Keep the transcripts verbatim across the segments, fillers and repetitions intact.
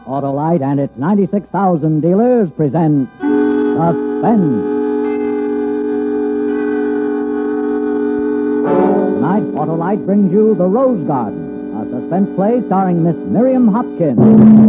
Autolite and its ninety-six thousand dealers present Suspense. Tonight, Autolite brings you The Rose Garden, a suspense play starring Miss Miriam Hopkins.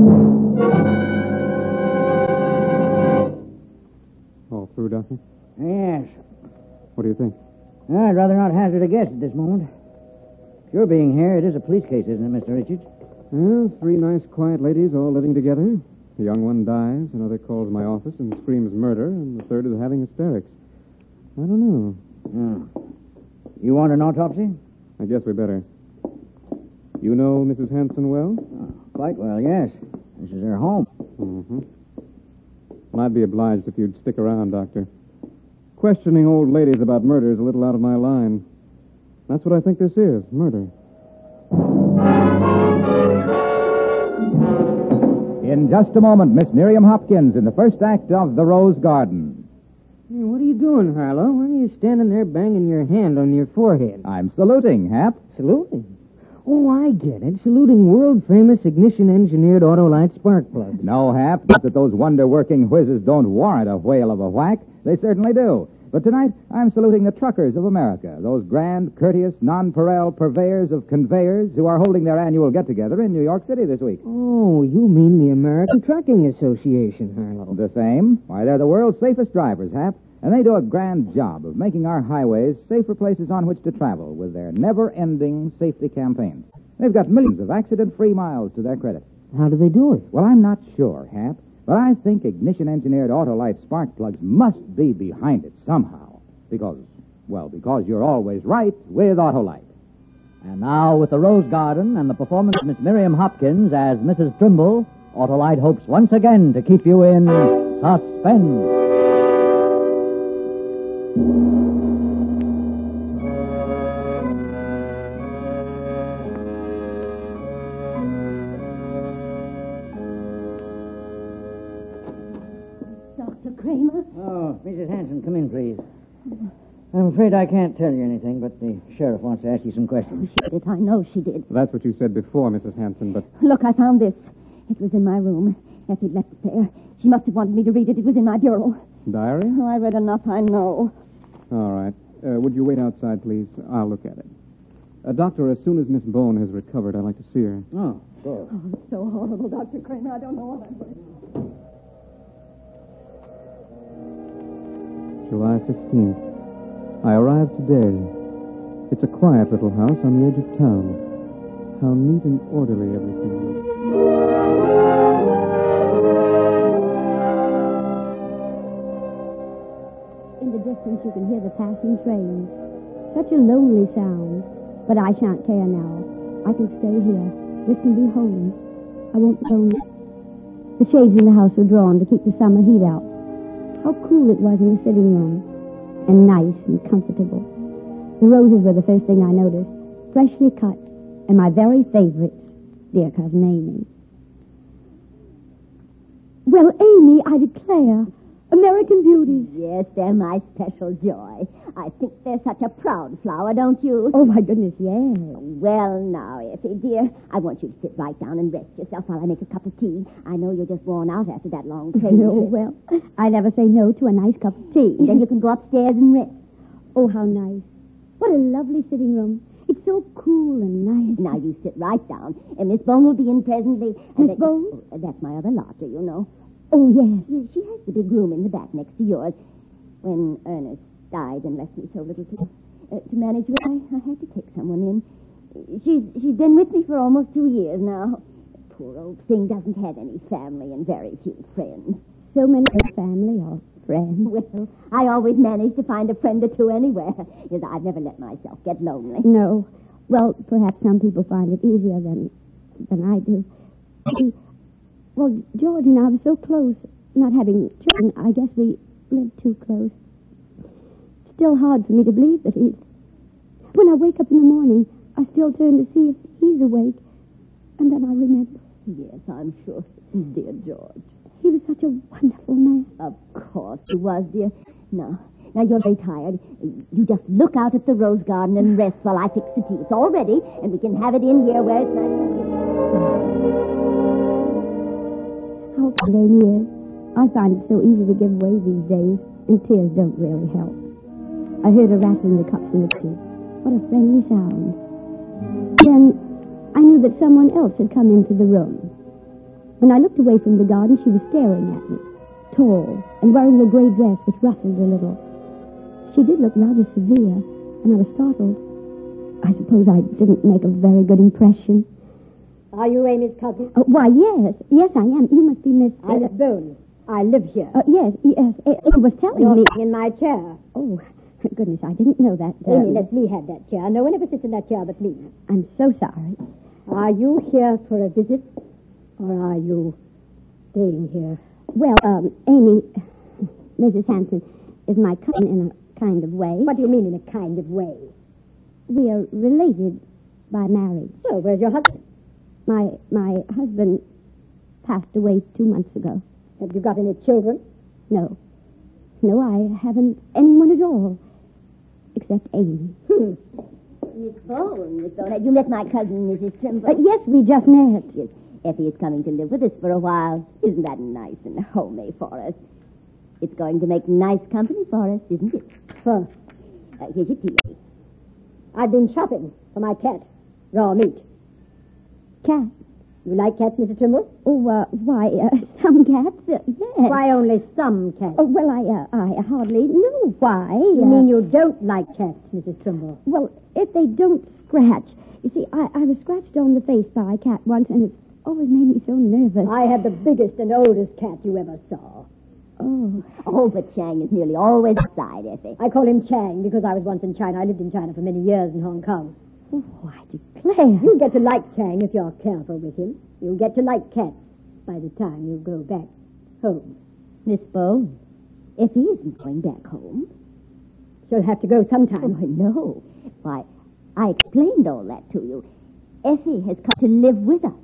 All through, Doctor? Yes. What do you think? I'd rather not hazard a guess at this moment. Your being here, it is a police case, isn't it, Mister Richards? Well, three nice, quiet ladies all living together. The young one dies, another calls my office and screams murder, and the third is having hysterics. I don't know. Oh. You want an autopsy? I guess we better. You know Missus Hanson well? Oh, quite well, yes. This is her home. Mm-hmm. Well, I'd be obliged if you'd stick around, Doctor. Questioning old ladies about murder is a little out of my line. That's what I think this is, murder. In just a moment, Miss Miriam Hopkins in the first act of The Rose Garden. Hey, what are you doing, Harlow? Why are you standing there banging your hand on your forehead? I'm saluting, Hap. Saluting? Oh, I get it. Saluting world-famous ignition-engineered Autolite spark plugs. No, Hap, not that those wonder-working whizzes don't warrant a whale of a whack. They certainly do. But tonight, I'm saluting the truckers of America, those grand, courteous, nonpareil purveyors of conveyors who are holding their annual get-together in New York City this week. Oh, you mean the American Trucking Association, Harlow. The same. Why, they're the world's safest drivers, Hap, and they do a grand job of making our highways safer places on which to travel with their never-ending safety campaigns. They've got millions of accident-free miles to their credit. How do they do it? Well, I'm not sure, Hap. But I think ignition-engineered Autolite spark plugs must be behind it somehow. Because, well, because you're always right with Autolite. And now, with The Rose Garden and the performance of Miss Miriam Hopkins as Missus Trimble, Autolite hopes once again to keep you in suspense. Oh, Missus Hanson, come in, please. I'm afraid I can't tell you anything, but the sheriff wants to ask you some questions. She did. I know she did. That's what you said before, Missus Hanson, but... Look, I found this. It was in my room. Effie left it there. She must have wanted me to read it. It was in my bureau. Diary? Oh, I read enough, I know. All right. Uh, would you wait outside, please? I'll look at it. Uh, doctor, as soon as Miss Bone has recovered, I'd like to see her. Oh, good. Oh, it's so horrible, Doctor Kramer. I don't know what I'm going to do. July fifteenth. I arrived today. It's a quiet little house on the edge of town. How neat and orderly everything is. In the distance you can hear the passing trains. Such a lonely sound. But I shan't care now. I can stay here. This can be home. I won't be lonely. The shades in the house were drawn to keep the summer heat out. How cool it was in the sitting room. And nice and comfortable. The roses were the first thing I noticed. Freshly cut. And my very favorites. Dear Cousin Amy. Well, Amy, I declare. American beauties. Yes, they're my special joy. I think they're such a proud flower, don't you? Oh, my goodness, yes. Well, now, Effie, dear, I want you to sit right down and rest yourself while I make a cup of tea. I know you're just worn out after that long train No, trip. well, I never say no to a nice cup of tea. Then you can go upstairs and rest. Oh, how nice. What a lovely sitting room. It's so cool and nice. Now, you sit right down, and Miss Bone will be in presently. Miss And Bone? Oh, that's my other lodger, you know. Oh, yes. Yes, she has the big room in the back next to yours. When Ernest died and left me so little to, uh, to manage with, I, I had to take someone in. She's she's been with me for almost two years now. Poor old thing doesn't have any family and very few friends. So many family or friends. Well, I always manage to find a friend or two anywhere, because I've never let myself get lonely. No. Well, perhaps some people find it easier than than I do. See, well, George and I were so close, not having children. I guess we lived too close. It's still hard for me to believe that he's... When I wake up in the morning, I still turn to see if he's awake. And then I remember. Yes, I'm sure. Dear George. He was such a wonderful man. Of course he was, dear. Now, now you're very tired. You just look out at the rose garden and rest while I fix the tea. It's all ready, and we can have it in here where it's nice. How kind Amy is. I find it so easy to give way these days, and tears don't really help. I heard her rattling the cups in the tea. What a friendly sound. Then I knew that someone else had come into the room. When I looked away from the garden, she was staring at me, tall and wearing a gray dress which rustled a little. She did look rather severe, and I was startled. I suppose I didn't make a very good impression. Are you Amy's cousin? Uh, why, yes. Yes, I am. You must be Miss... I'm Miss Boone. I live here. Uh, yes, yes. It, it was telling You're me... in my chair. Oh, goodness, I didn't know that. Uh, Amy, let me have that chair. No one ever sits in that chair but me. I'm so sorry. Are you here for a visit, or are you staying here? Well, um, Amy, Missus Hanson, is my cousin in a kind of way. What do you mean in a kind of way? We are related by marriage. So, where's your husband? My my husband passed away two months ago. Have you got any children? No. No, I haven't anyone at all. Except Amy. Hmm. Miss Bone, Miss Bone, have you met my cousin, Missus Trimble? Uh, yes, we just met. Yes. Effie is coming to live with us for a while. Isn't that nice and homey for us? It's going to make nice company for us, isn't it? Huh. Uh, here's your tea. I've been shopping for my cat, Raw Meat. Cat? You like cats, Missus Trimble? Oh, uh, why, uh, some cats, uh, yes. Why only some cats? Oh, well, I, uh, I hardly know why. You uh, mean you don't like cats, Missus Trimble? Well, if they don't scratch. You see, I, I was scratched on the face by a cat once, and it's always made me so nervous. I had the biggest and oldest cat you ever saw. Oh. Oh, but Chang is nearly always outside, Effie. I call him Chang because I was once in China. I lived in China for many years in Hong Kong. Oh, I declare. You get to like Chang if you're careful with him. You'll get to like cats by the time you go back home. Miss Bone, Effie isn't going back home. She'll have to go sometime. Oh, I know. Why, I explained all that to you. Effie has come to live with us.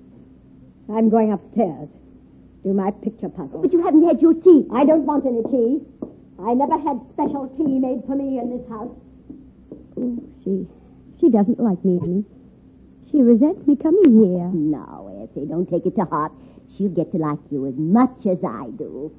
I'm going upstairs. Do my picture puzzle. But you haven't had your tea. I don't want any tea. I never had special tea made for me in this house. Oh, she, she doesn't like me any. She resents me coming here. No, Effie, don't take it to heart. She'll get to like you as much as I do.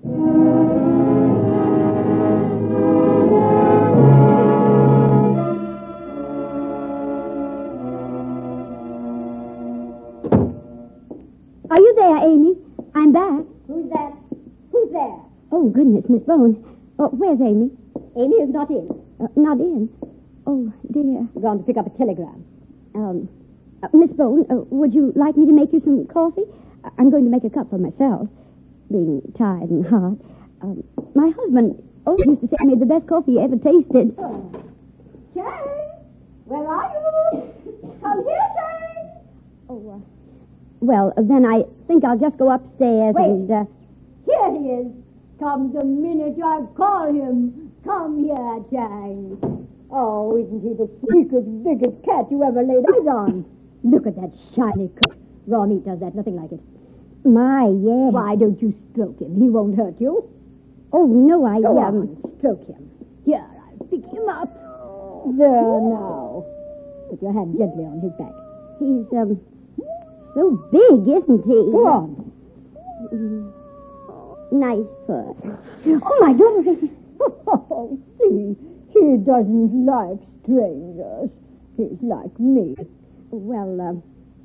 Are you there, Amy? I'm back. Who's that? Who's there? Oh, goodness, Miss Bone. Oh, where's Amy? Amy is not in. Uh, not in. Oh, dear. We're going to pick up a telegram. Um, uh, Miss Bone, uh, would you like me to make you some coffee? I- I'm going to make a cup for myself, being tired and hot. Um, my husband always used to say I made the best coffee he ever tasted. Oh. Chang! Where are you? Come here, Chang! Oh, uh, well, uh, then I think I'll just go upstairs Wait. and... Uh, Here he is. Come the minute I call him. Come here, Chang. Oh, isn't he the sweetest, biggest cat you ever laid eyes on? Look at that shiny coat. Raw Meat does that, nothing like it. my, yes. Why don't you stroke him? He won't hurt you. Oh, no, I... Go um, on, stroke him. Here, I'll pick him up. There now. Put your hand gently on his back. He's, um, so big, isn't he? Go on. Mm, nice foot. Oh, my goodness. Oh, see, he doesn't like strangers. He's like me. Well, um,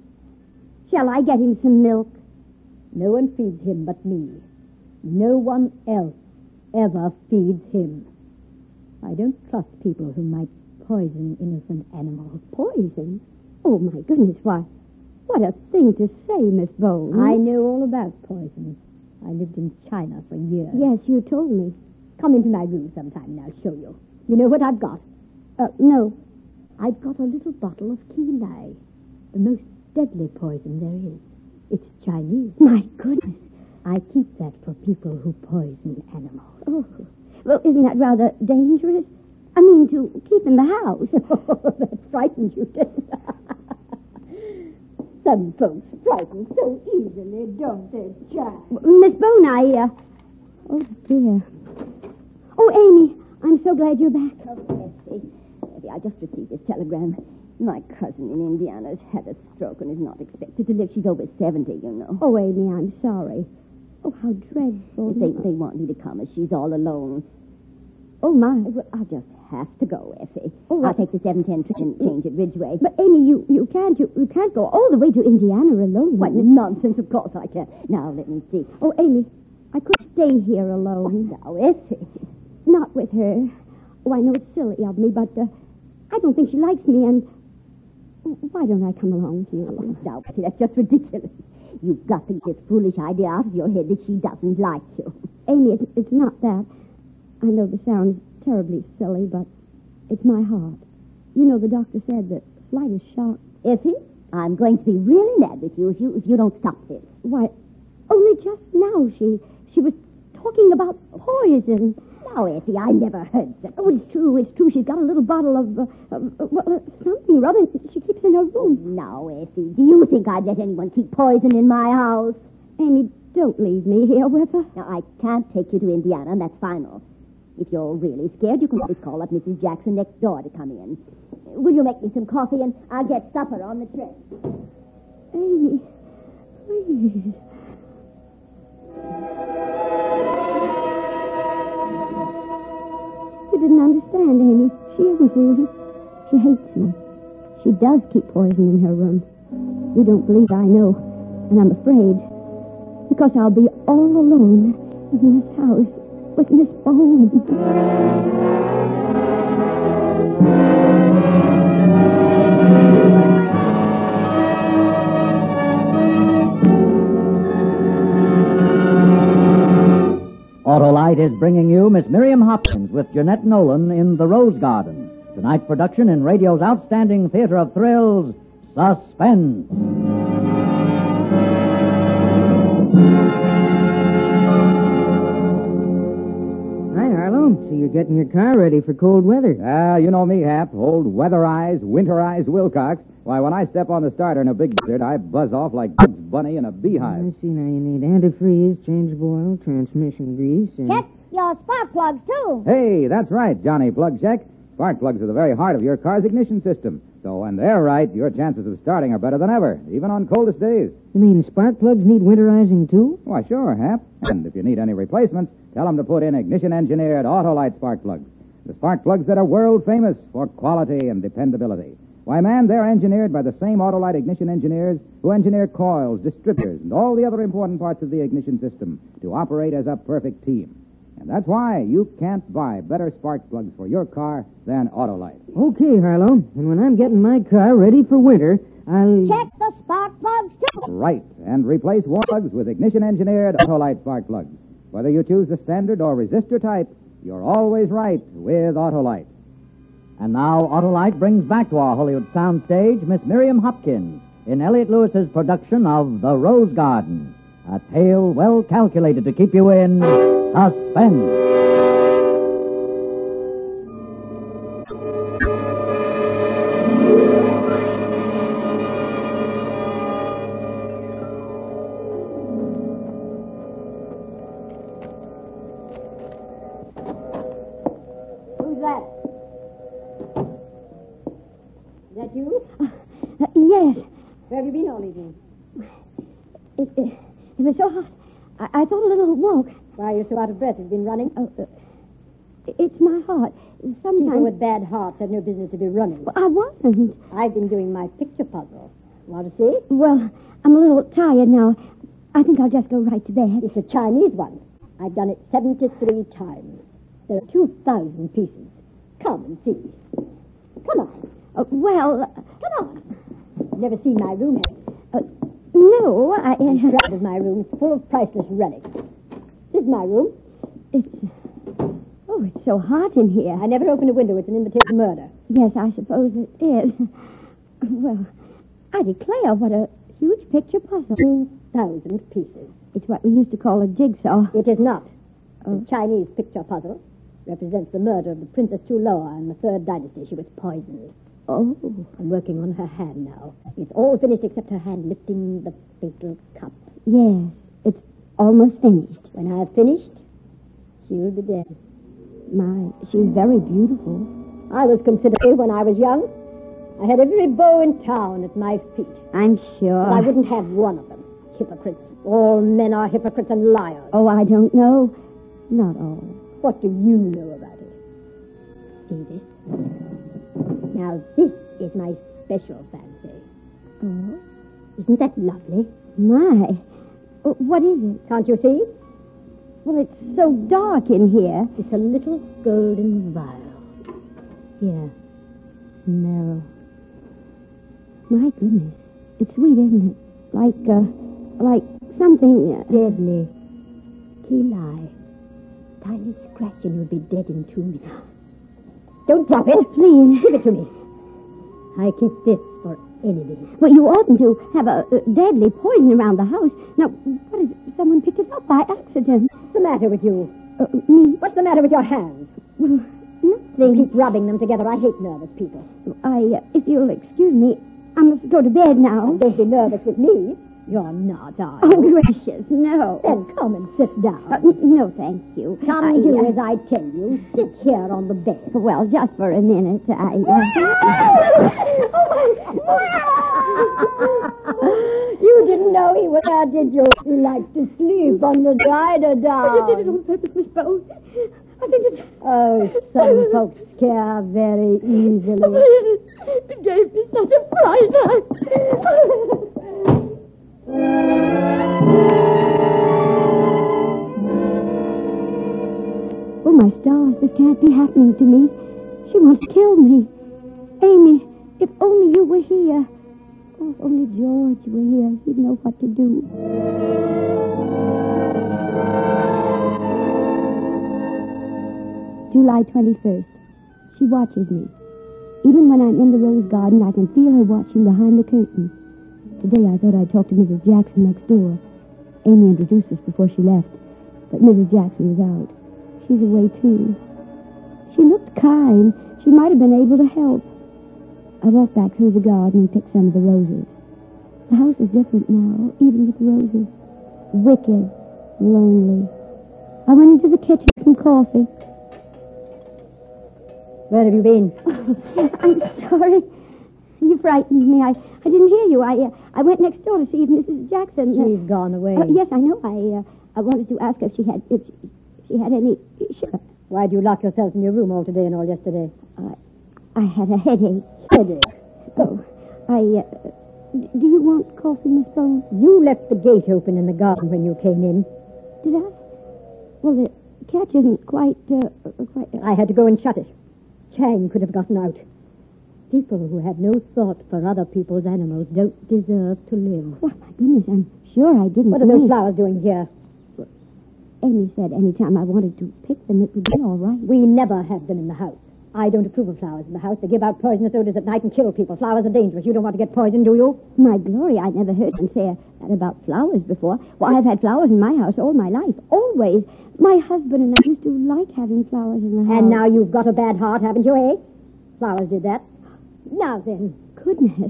shall I get him some milk? No one feeds him but me. No one else ever feeds him. I don't trust people who might poison innocent animals. Poison? Oh, my goodness, why, what a thing to say, Miss Bone. I know all about poison. I lived in China for years. Yes, you told me. Come into my room sometime and I'll show you. You know what I've got? Uh, no. I've got a little bottle of Kilai, the most deadly poison there is. It's Chinese. My goodness. I keep that for people who poison animals. Oh, well, isn't that rather dangerous? I mean, to keep in the house. That frightened you, didn't it? Some folks frighten so easily, don't they, Jack? Miss Bone, I, uh... Oh, dear. Oh, Amy, I'm so glad you're back. Oh, Effie. Effie, I just received this telegram. My cousin in Indiana's had a stroke and is not expected to live. She's over seventy, you know. Oh, Amy, I'm sorry. Oh, how dreadful. They, they want me to come as she's all alone. Oh, my. Well, I'll just have to go, Effie. Oh, I'll I- take the seven ten train and change at Ridgeway. But, Amy, you, you can't you, you can't go all the way to Indiana alone. What nonsense, of course I can. Now, let me see. Oh, Amy, I could stay here alone. Now, Effie. Not with her. Oh, I know it's silly of me, but uh, I don't think she likes me, and why don't I come along with you? Now, Effie, that's just ridiculous. You've got to get this foolish idea out of your head that she doesn't like you. Amy, it's, it's not that. I know this sounds terribly silly, but it's my heart. You know, the doctor said that slightest shock. Effie, I'm going to be really mad with you if you if you don't stop this. Why, only just now she she was talking about poison. Now, Effie, I never heard that. Oh, it's true, it's true. She's got a little bottle of, uh, of uh, well, uh, something or other she keeps in her room. Now, Effie, do you think I'd let anyone keep poison in my house? Amy, don't leave me here with her. Now, I can't take you to Indiana, and that's final. If you're really scared, you can always call up Missus Jackson next door to come in. Will you make me some coffee, and I'll get supper on the tray. Amy, please. You didn't understand, Amy. She isn't fooling. She hates me. She does keep poison in her room. You don't believe I know, and I'm afraid. Because I'll be all alone in this house with Miss Bone. Autolite is bringing you Miss Miriam Hopkins with Jeanette Nolan in The Rose Garden. Tonight's production in radio's outstanding theater of thrills, Suspense. Hi, Harlow. So you're getting your car ready for cold weather. Ah, you know me, Hap. Old weatherized, winterized Wilcox. Why, when I step on the starter in a big blizzard, I buzz off like Bugs Bunny in a beehive. I see now you need antifreeze, changeable oil, transmission grease, and... Check your spark plugs, too. Hey, that's right, Johnny Plug Check. Spark plugs are the very heart of your car's ignition system. So when they're right, your chances of starting are better than ever, even on coldest days. You mean spark plugs need winterizing, too? Why, sure, Hap. And if you need any replacements, tell them to put in ignition-engineered Autolite spark plugs. The spark plugs that are world-famous for quality and dependability. Why, man, they're engineered by the same Autolite ignition engineers who engineer coils, distributors, and all the other important parts of the ignition system to operate as a perfect team. And that's why you can't buy better spark plugs for your car than Autolite. Okay, Harlow. And when I'm getting my car ready for winter, I'll... Check the spark plugs, too. Right, and replace warm plugs with ignition-engineered Autolite spark plugs. Whether you choose the standard or resistor type, you're always right with Autolite. And now Autolite brings back to our Hollywood soundstage Miss Miriam Hopkins in Elliot Lewis's production of The Rose Garden, a tale well calculated to keep you in suspense. Who's that? Is that you? Uh, yes. Where have you been all evening? It, it, it was so hot. I, I thought a little walk. Why are you so out of breath? You've been running? Oh, uh, it's my heart. People Sometimes... with bad hearts have no business to be running. Well, I wasn't. I've been doing my picture puzzle. Want to see? Well, I'm a little tired now. I think I'll just go right to bed. It's a Chinese one. I've done it seventy-three times. There are two thousand pieces. Come and see. Come on. Uh, well, uh, Come on. You've never seen my room, have you? uh, no, I... I'm Uh, proud of my room. It's full of priceless relics. This is my room. it's... Oh, it's so hot in here. I never open a window. It's an invitation to murder. Yes, I suppose it is. Well, I declare, what a huge picture puzzle. Two thousand pieces. It's what we used to call a jigsaw. It is not. Oh. The Chinese picture puzzle represents the murder of the Princess Chuloa in the Third Dynasty. She was poisoned. Oh. I'm working on her hand now. It's all finished except her hand lifting the fatal cup. Yes, it's almost finished. When I have finished, she will be dead. My, she's very beautiful. I was considered ill when I was young. I had every beau in town at my feet. I'm sure. But I wouldn't have one of them. hypocrites. All men are hypocrites and liars. Oh, I don't know. Not all. What do you know about it? See this? Now, this is my special fancy. Oh? Isn't that lovely? My. Uh, What is it? Can't you see? Well, it's so dark in here. It's a little golden vial. Here. Smell. My goodness. It's sweet, isn't it? Like, uh, like something... Uh, Deadly. Key lie. Tiny scratch and you'll be dead in two minutes. Don't drop it. Oh, please. Give it to me. I keep this for enemies. Well, you oughtn't to have a uh, deadly poison around the house. Now, what is it? Someone picked it up by accident. What's the matter with you? Uh, me? What's the matter with your hands? Well, You nothing. keep rubbing them together. I hate nervous people. I, uh, if you'll excuse me, I must go to bed now. Oh, don't be nervous with me. You're not, are Oh, you? gracious, no. Then come and sit Uh, down. n- no, thank you. Come I, do uh, as I tell you. Sit here on the bed. Well, just for a minute, I... You didn't know he was there, did you? He likes to sleep on the eider down. I did it on purpose, Miss Bowes. I think it's... Oh, some folks scare very easily. It gave me such a fright. Oh, my stars, this can't be happening to me. She wants to kill me. Amy, if only you were here. Oh, if only George were here. He'd know what to do. July twenty-first. She watches me. Even when I'm in the rose garden, I can feel her watching behind the curtain. Today I thought I'd talk to Missus Jackson next door. Amy introduced us before she left, but Missus Jackson was out. She's away, too. She looked kind. She might have been able to help. I walked back through the garden and picked some of the roses. The house is different now, even with the roses. Wicked, lonely. I went into the kitchen for some coffee. Where have you been? I'm sorry. You frightened me. I, I didn't hear you. I uh, I went next door to see if Missus Jackson... Uh, She's gone away. uh, yes, I know. I uh, I wanted to ask if she had if she, she had any... She, Why do you lock yourself in your room all today and all yesterday? uh, I had a headache. Headache. Oh, I... Uh, do you want coffee, Miss Bone? You left the gate open in the garden when you came in. Did I? Well, the catch isn't quite... Uh, uh, quite uh, I had to go and shut it. Chang could have gotten out. People who have no thought for other people's animals don't deserve to live. oh, my goodness, I'm sure I didn't What are those mean- flowers doing here? Amy said any time I wanted to pick them, it would be all right. We never have them in the house. I don't approve of flowers in the house. They give out poisonous odors at night and kill people. Flowers are dangerous. You don't want to get poisoned, do you? My glory, I never heard them say that about flowers before. Well, I've had flowers in my house all my life, always. My husband and I used to like having flowers in the house. And now you've got a bad heart, haven't you, eh? Flowers did that. Now then. Goodness.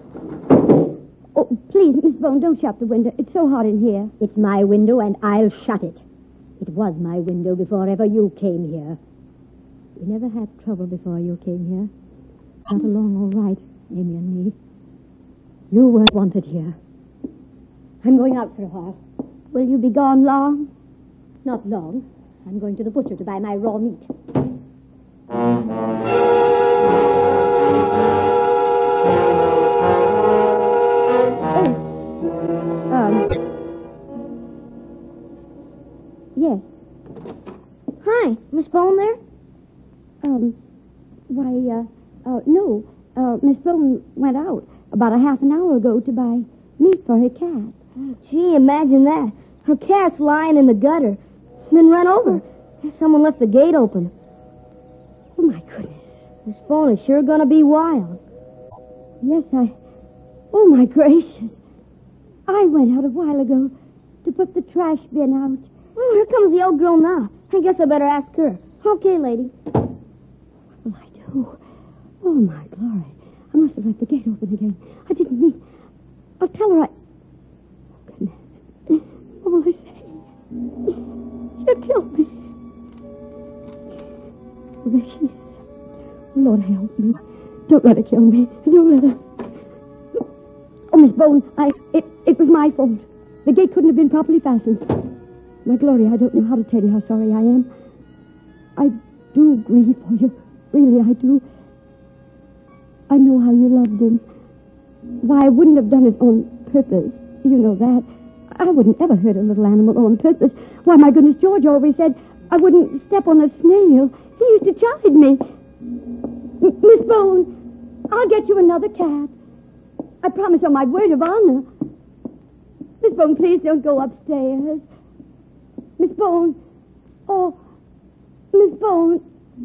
Oh, please, Miss Bone, don't shut the window. It's so hot in here. It's my window, and I'll shut it. It was my window before ever you came here. We never had trouble before you came here. Got along all right, Amy and me. You weren't wanted here. I'm going out for a while. Will you be gone long? Not long. I'm going to the butcher to buy my raw meat. Um. Yes. Hi, Miss Bone there? Um. Why, uh, uh, no. Uh, Miss Bone went out about a half an hour ago to buy meat for her cat. Gee, imagine that. Her cat's lying in the gutter, then run over. Someone left the gate open. Oh, my goodness. Miss Bone is sure gonna be wild. Yes, I... Oh, my gracious. I went out a while ago to put the trash bin out. Oh, here comes the old girl now. I guess I better ask her. Okay, lady. What will I do? Oh, my glory. I must have left the gate open again. I didn't mean... I'll tell her I... Oh, goodness. What will I say? She'll kill me. Oh, there she is. Lord, help me. Don't let her kill me. Don't let her... Oh, Miss Bone, I... It, it was my fault. The gate couldn't have been properly fastened. My Gloria, I don't know how to tell you how sorry I am. I do grieve for you. Really, I do. I know how you loved him. Why, I wouldn't have done it on purpose. You know that. I wouldn't ever hurt a little animal on purpose. Why, my goodness, George always said I wouldn't step on a snail. He used to chide me. M- Miss Bone, I'll get you another cat. I promise on my word of honor. Miss Bone, please don't go upstairs. Miss Bone. Oh, Miss Bone.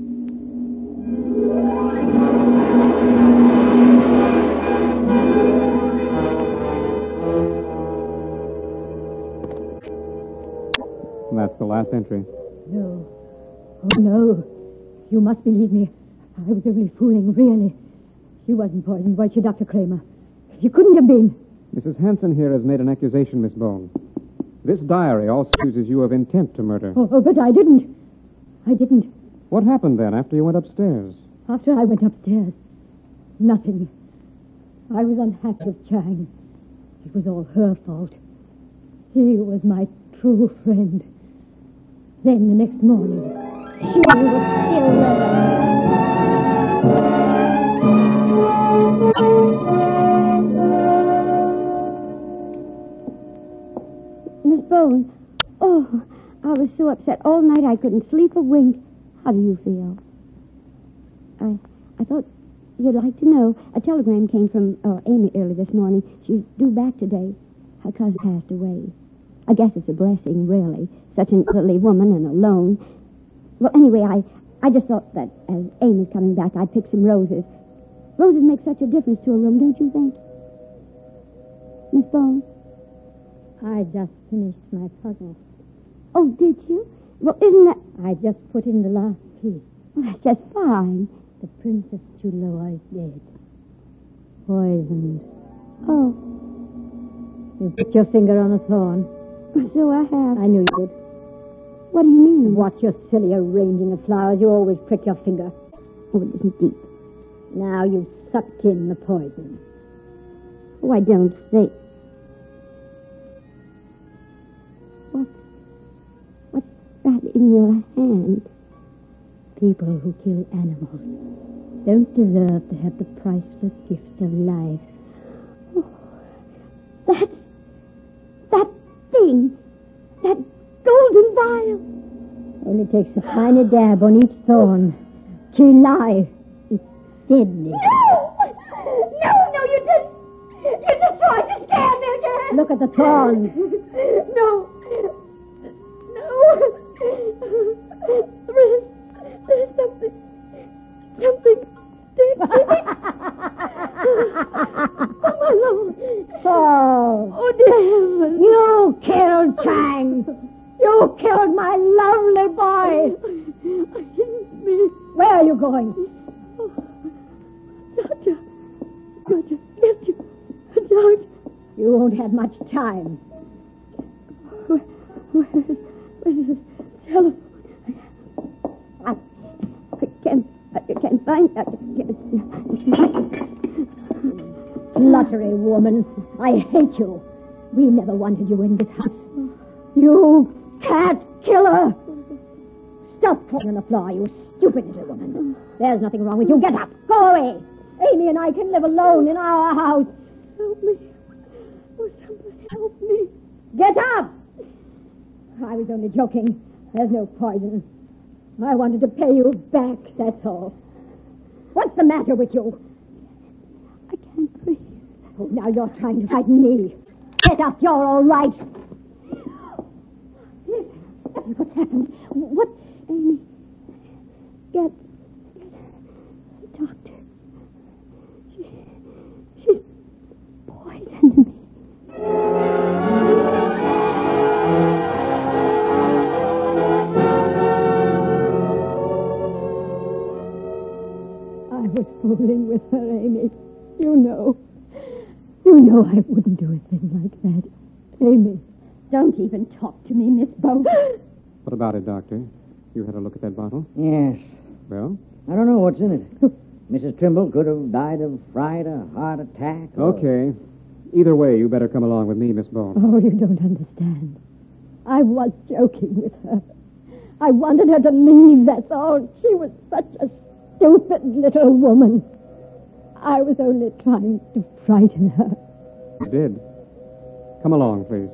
That's the last entry. No. Oh, no. You must believe me. I was only fooling, really. She wasn't poisoned, was she, Doctor Kramer? She couldn't have been. Missus Hanson here has made an accusation, Miss Bone. This diary also accuses you of intent to murder. Oh, oh, but I didn't. I didn't. What happened then after you went upstairs? After I went upstairs, nothing. I was unhappy with Chang. It was all her fault. He was my true friend. Then the next morning, she was still there. Miss Bone. Oh, I was so upset all night I couldn't sleep a wink. How do you feel? I I thought you'd like to know. A telegram came from uh, Amy early this morning. She's due back today. Her cousin passed away. I guess it's a blessing, really. Such an elderly woman and alone. Well, anyway, I, I just thought that as Amy's coming back, I'd pick some roses. Roses make such a difference to a room, don't you think? Miss Bone? I just finished my puzzle. Oh, did you? Well, isn't that... I just put in the last piece. Well, that's just fine. The Princess Chuloa is dead. Poisoned. Oh, You put your finger on a thorn. so I have. I knew you would. What do you mean? Watch your silly arranging of flowers. You always prick your finger. Oh, it isn't deep. Now you've sucked in the poison. Oh, I don't think. What? What's that in your hand? People who kill animals don't deserve to have the priceless gift of life. Oh, that's... that thing. That golden vial. Only takes a tiny dab on each thorn. Kilai. It's deadly. No! No, no, you didn't. You just tried to scare me again. Look at the thorns. No. No. There's, there's something. Something dead. Oh, my Lord. Oh. Oh, dear heavens. You killed Chang. You killed my lovely boy. I didn't mean... Where are you going? Oh, Doctor. Doctor, get you. Doctor. You won't have much time. Where, where, is, where is this telephone? I, I can't, I can't find it. I can't. Fluttery woman. I hate you. We never wanted you in this house. You cat killer. Stop crawling on the floor, you stupid little woman. There's nothing wrong with you. Get up. Go away. Amy and I can live alone in our house. Help me. Oh, somebody help me. Get up. I was only joking. There's no poison. I wanted to pay you back, that's all. What's the matter with you? I can't breathe. Oh, now you're trying to frighten me. Get up. You're all right. What's happened? What? Amy, get, get the doctor. She, she's poisoned me. I was fooling with her, Amy. You know. You know I wouldn't do a thing like that. Amy, don't even talk to me, Miss Bone. What about it, Doctor? You had a look at that bottle? Yes. Well? I don't know what's in it. Missus Trimble could have died of fright, a heart attack. or- Okay. Either way, you better come along with me, Miss Bone. Oh, you don't understand. I was joking with her. I wanted her to leave, that's all. She was such a stupid little woman. I was only trying to frighten her. You did. Come along, please.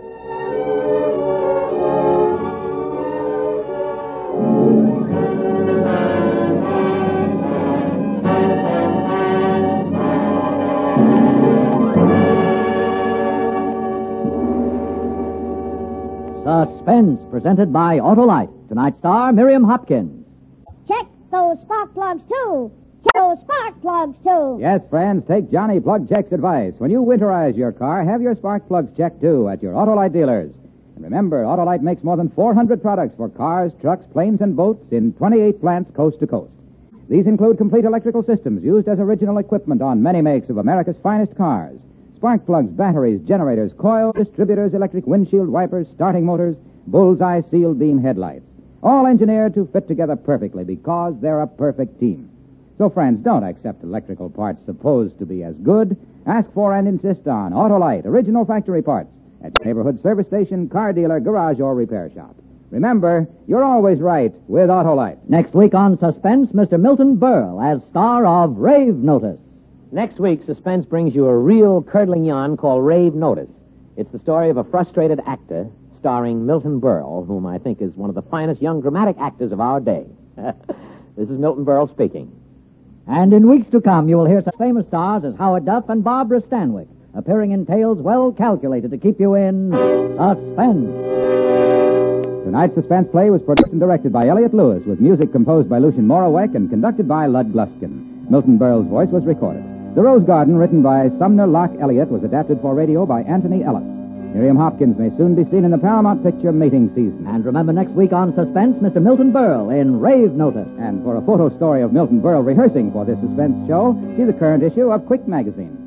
Suspense, presented by Autolite. Tonight's star, Miriam Hopkins. Check those spark plugs, too. Check those spark plugs, too. Yes, friends, take Johnny Plug Check's advice. When you winterize your car, have your spark plugs checked, too, at your Autolite dealers. And remember, Autolite makes more than four hundred products for cars, trucks, planes, and boats in twenty-eight plants coast to coast. These include complete electrical systems used as original equipment on many makes of America's finest cars. Spark plugs, batteries, generators, coils, distributors, electric windshield wipers, starting motors, bullseye sealed beam headlights. All engineered to fit together perfectly because they're a perfect team. So, friends, don't accept electrical parts supposed to be as good. Ask for and insist on Autolite, original factory parts, at your neighborhood service station, car dealer, garage, or repair shop. Remember, you're always right with Autolite. Next week on Suspense, Mister Milton Berle as star of Rave Notice. Next week, Suspense brings you a real curdling yarn called Rave Notice. It's the story of a frustrated actor starring Milton Berle, whom I think is one of the finest young dramatic actors of our day. This is Milton Berle speaking. And in weeks to come, you will hear such famous stars as Howard Duff and Barbara Stanwyck, appearing in tales well calculated to keep you in suspense. Tonight's suspense play was produced and directed by Elliot Lewis, with music composed by Lucien Morawek and conducted by Lud Gluskin. Milton Berle's voice was recorded. The Rose Garden, written by Sumner Locke Elliott, was adapted for radio by Anthony Ellis. Miriam Hopkins may soon be seen in the Paramount picture Mating Season. And remember, next week on Suspense, Mister Milton Berle in Rave Notice. And for a photo story of Milton Berle rehearsing for this suspense show, see the current issue of Quick Magazine.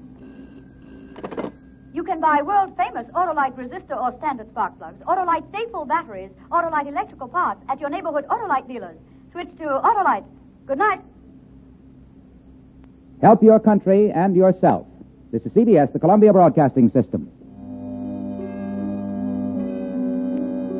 You can buy world-famous Autolite resistor or standard spark plugs, Autolite stay-full batteries, Autolite electrical parts at your neighborhood Autolite dealers. Switch to Autolite. Good night. Help your country and yourself. This is C B S, the Columbia Broadcasting System.